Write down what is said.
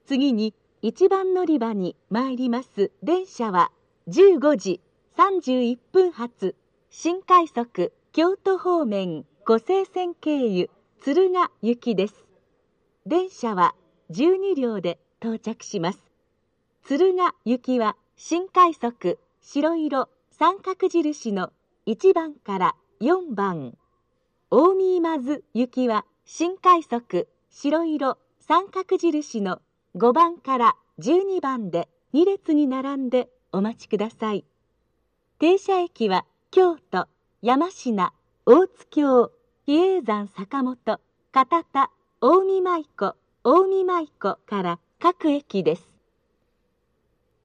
次に1番乗り場に参ります電車は15時31分発新快速京都方面湖西線経由敦賀行きです。電車は12両で到着します。敦賀行きは新快速白色三角印の1番から4番。近江今津行きは新快速白色三角印の5番から12番で2列に並んでお待ちください。停車駅は京都、山科、大津京、比叡山坂本、片田、近江舞子から各駅です。